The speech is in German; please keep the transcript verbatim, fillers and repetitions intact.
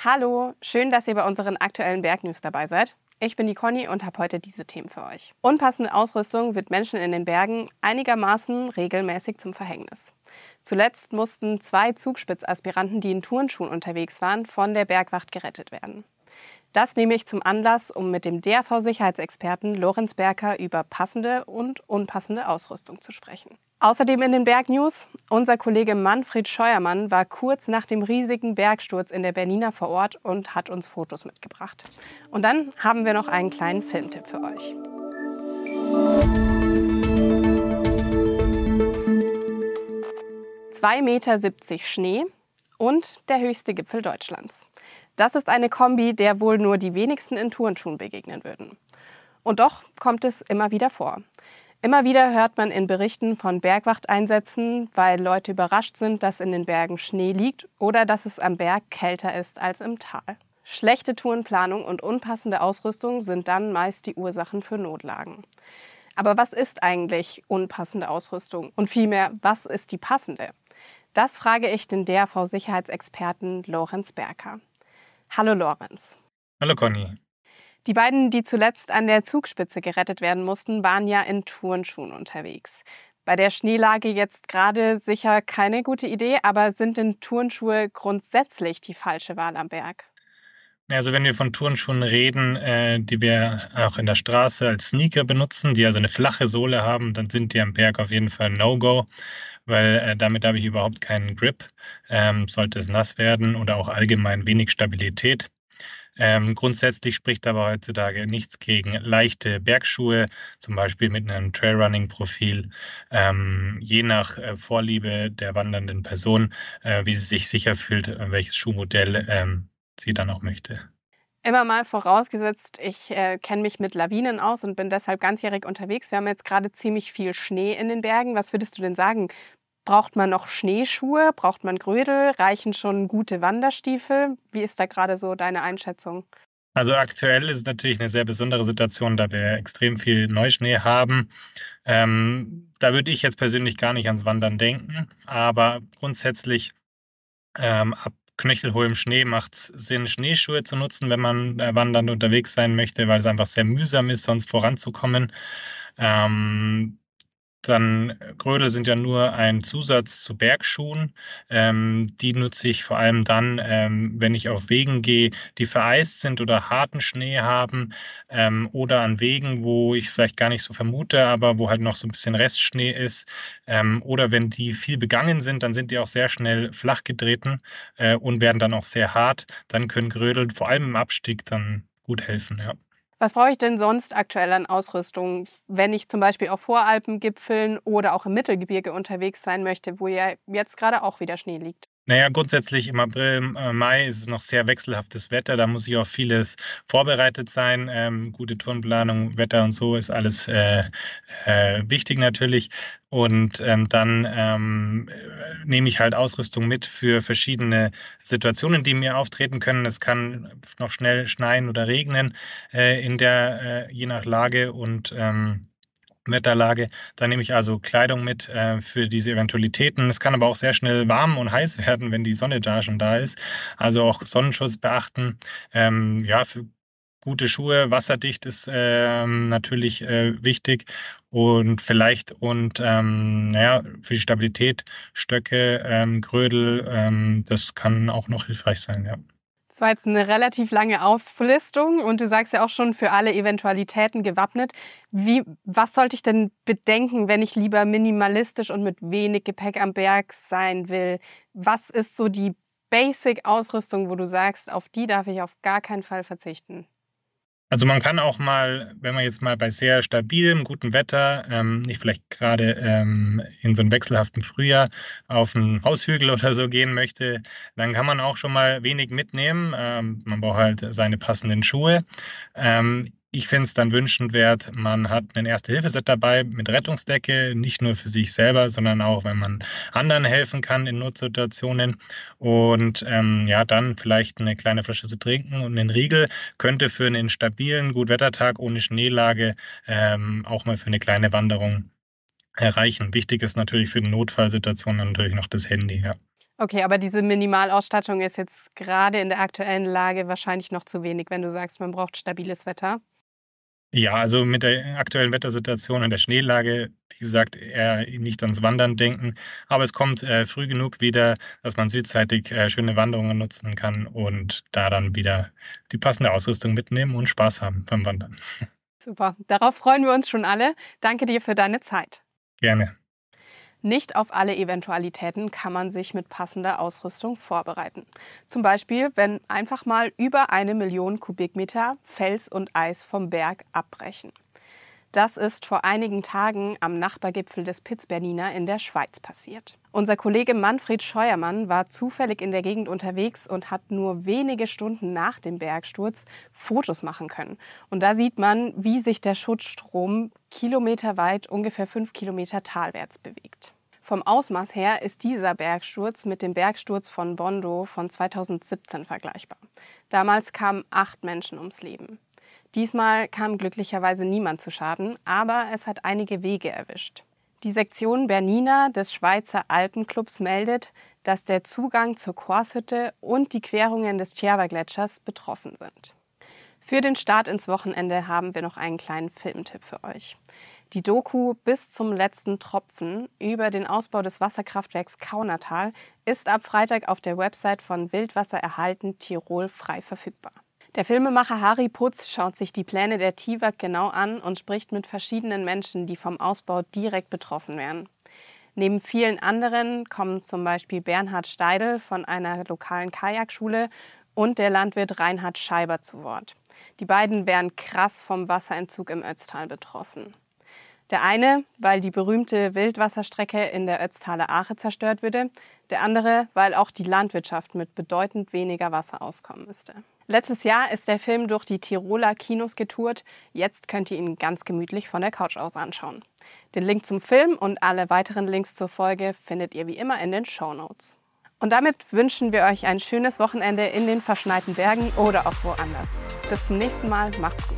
Hallo, schön, dass ihr bei unseren aktuellen Bergnews dabei seid. Ich bin die Conny und habe heute diese Themen für euch. Unpassende Ausrüstung wird Menschen in den Bergen einigermaßen regelmäßig zum Verhängnis. Zuletzt mussten zwei Zugspitzaspiranten, die in Turnschuhen unterwegs waren, von der Bergwacht gerettet werden. Das nehme ich zum Anlass, um mit dem D R V-Sicherheitsexperten Lorenz Berker über passende und unpassende Ausrüstung zu sprechen. Außerdem in den Bergnews: Unser Kollege Manfred Scheuermann war kurz nach dem riesigen Bergsturz in der Bernina vor Ort und hat uns Fotos mitgebracht. Und dann haben wir noch einen kleinen Filmtipp für euch. zwei Meter siebzig Schnee und der höchste Gipfel Deutschlands. Das ist eine Kombi, der wohl nur die wenigsten in Turnschuhen begegnen würden. Und doch kommt es immer wieder vor. Immer wieder hört man in Berichten von Bergwachteinsätzen, weil Leute überrascht sind, dass in den Bergen Schnee liegt oder dass es am Berg kälter ist als im Tal. Schlechte Tourenplanung und unpassende Ausrüstung sind dann meist die Ursachen für Notlagen. Aber was ist eigentlich unpassende Ausrüstung? Und vielmehr, was ist die passende? Das frage ich den D R V-Sicherheitsexperten Lorenz Berker. Hallo Lorenz. Hallo Conny. Die beiden, die zuletzt an der Zugspitze gerettet werden mussten, waren ja in Turnschuhen unterwegs. Bei der Schneelage jetzt gerade sicher keine gute Idee, aber sind denn Turnschuhe grundsätzlich die falsche Wahl am Berg? Also wenn wir von Turnschuhen reden, äh, die wir auch in der Straße als Sneaker benutzen, die also eine flache Sohle haben, dann sind die am Berg auf jeden Fall No-Go, weil äh, damit habe ich überhaupt keinen Grip, ähm, sollte es nass werden oder auch allgemein wenig Stabilität. Ähm, grundsätzlich spricht aber heutzutage nichts gegen leichte Bergschuhe, zum Beispiel mit einem Trailrunning-Profil, ähm, je nach äh, Vorliebe der wandernden Person, äh, wie sie sich sicher fühlt, äh, welches Schuhmodell ähm, sie dann auch möchte. Immer mal vorausgesetzt, ich äh, kenne mich mit Lawinen aus und bin deshalb ganzjährig unterwegs. Wir haben jetzt gerade ziemlich viel Schnee in den Bergen. Was würdest du denn sagen? Braucht man noch Schneeschuhe? Braucht man Grödel? Reichen schon gute Wanderstiefel? Wie ist da gerade so deine Einschätzung? Also aktuell ist es natürlich eine sehr besondere Situation, da wir extrem viel Neuschnee haben. Ähm, da würde ich jetzt persönlich gar nicht ans Wandern denken, aber grundsätzlich ähm, ab knöchelhohem Schnee macht es Sinn, Schneeschuhe zu nutzen, wenn man äh, wandernd unterwegs sein möchte, weil es einfach sehr mühsam ist, sonst voranzukommen. Ähm, Dann Grödel sind ja nur ein Zusatz zu Bergschuhen. Ähm, die nutze ich vor allem dann, ähm, wenn ich auf Wegen gehe, die vereist sind oder harten Schnee haben, ähm, oder an Wegen, wo ich vielleicht gar nicht so vermute, aber wo halt noch so ein bisschen Restschnee ist. Ähm, oder wenn die viel begangen sind, dann sind die auch sehr schnell flach getreten äh, und werden dann auch sehr hart. Dann können Grödel vor allem im Abstieg dann gut helfen, ja. Was brauche ich denn sonst aktuell an Ausrüstung, wenn ich zum Beispiel auf Voralpengipfeln oder auch im Mittelgebirge unterwegs sein möchte, wo ja jetzt gerade auch wieder Schnee liegt? Naja, grundsätzlich im April, äh, Mai ist es noch sehr wechselhaftes Wetter. Da muss ich auf vieles vorbereitet sein. Ähm, gute Tourenplanung, Wetter und so ist alles äh, äh, wichtig natürlich. Und ähm, dann ähm, äh, nehme ich halt Ausrüstung mit für verschiedene Situationen, die mir auftreten können. Es kann noch schnell schneien oder regnen äh, in der, äh, je nach Lage und ähm, Wetterlage. Da nehme ich also Kleidung mit äh, für diese Eventualitäten. Es kann aber auch sehr schnell warm und heiß werden, wenn die Sonne da schon da ist. Also auch Sonnenschutz beachten. Ähm, ja, für gute Schuhe, wasserdicht ist ähm, natürlich äh, wichtig und vielleicht und ähm, naja, für die Stabilität Stöcke, ähm, Grödel, ähm, das kann auch noch hilfreich sein, ja. Das war jetzt eine relativ lange Auflistung und du sagst ja auch schon, für alle Eventualitäten gewappnet. Wie, was sollte ich denn bedenken, wenn ich lieber minimalistisch und mit wenig Gepäck am Berg sein will? Was ist so die Basic-Ausrüstung, wo du sagst, auf die darf ich auf gar keinen Fall verzichten? Also man kann auch mal, wenn man jetzt mal bei sehr stabilem, gutem Wetter, ähm, nicht vielleicht gerade ähm, in so einem wechselhaften Frühjahr auf einen Haushügel oder so gehen möchte, dann kann man auch schon mal wenig mitnehmen. Ähm, man braucht halt seine passenden Schuhe. Ähm, ich finde es dann wünschenswert, man hat ein Erste-Hilfe-Set dabei mit Rettungsdecke, nicht nur für sich selber, sondern auch, wenn man anderen helfen kann in Notsituationen. Und ähm, ja, dann vielleicht eine kleine Flasche zu trinken und einen Riegel könnte für einen stabilen Gutwettertag ohne Schneelage ähm, auch mal für eine kleine Wanderung erreichen. Wichtig ist natürlich für die Notfallsituation natürlich noch das Handy, ja. Okay, aber diese Minimalausstattung ist jetzt gerade in der aktuellen Lage wahrscheinlich noch zu wenig, wenn du sagst, man braucht stabiles Wetter. Ja, also mit der aktuellen Wettersituation und der Schneelage, wie gesagt, eher nicht ans Wandern denken. Aber es kommt äh, früh genug wieder, dass man südseitig äh, schöne Wanderungen nutzen kann und da dann wieder die passende Ausrüstung mitnehmen und Spaß haben beim Wandern. Super, darauf freuen wir uns schon alle. Danke dir für deine Zeit. Gerne. Nicht auf alle Eventualitäten kann man sich mit passender Ausrüstung vorbereiten. Zum Beispiel, wenn einfach mal über eine Million Kubikmeter Fels und Eis vom Berg abbrechen. Das ist vor einigen Tagen am Nachbargipfel des Piz Bernina in der Schweiz passiert. Unser Kollege Manfred Scheuermann war zufällig in der Gegend unterwegs und hat nur wenige Stunden nach dem Bergsturz Fotos machen können. Und da sieht man, wie sich der Schutzstrom kilometerweit ungefähr fünf Kilometer talwärts bewegt. Vom Ausmaß her ist dieser Bergsturz mit dem Bergsturz von Bondo von zweitausendsiebzehn vergleichbar. Damals kamen acht Menschen ums Leben. Diesmal kam glücklicherweise niemand zu Schaden, aber es hat einige Wege erwischt. Die Sektion Bernina des Schweizer Alpenclubs meldet, dass der Zugang zur Korshütte und die Querungen des Tjerva-Gletschers betroffen sind. Für den Start ins Wochenende haben wir noch einen kleinen Filmtipp für euch. Die Doku Bis zum letzten Tropfen über den Ausbau des Wasserkraftwerks Kaunertal ist ab Freitag auf der Website von Wildwasser erhalten Tirol frei verfügbar. Der Filmemacher Harry Putz schaut sich die Pläne der T I W A G genau an und spricht mit verschiedenen Menschen, die vom Ausbau direkt betroffen wären. Neben vielen anderen kommen zum Beispiel Bernhard Steidl von einer lokalen Kajakschule und der Landwirt Reinhard Scheiber zu Wort. Die beiden wären krass vom Wasserentzug im Ötztal betroffen. Der eine, weil die berühmte Wildwasserstrecke in der Ötztaler Ache zerstört würde, der andere, weil auch die Landwirtschaft mit bedeutend weniger Wasser auskommen müsste. Letztes Jahr ist der Film durch die Tiroler Kinos getourt. Jetzt könnt ihr ihn ganz gemütlich von der Couch aus anschauen. Den Link zum Film und alle weiteren Links zur Folge findet ihr wie immer in den Shownotes. Und damit wünschen wir euch ein schönes Wochenende in den verschneiten Bergen oder auch woanders. Bis zum nächsten Mal, macht's gut.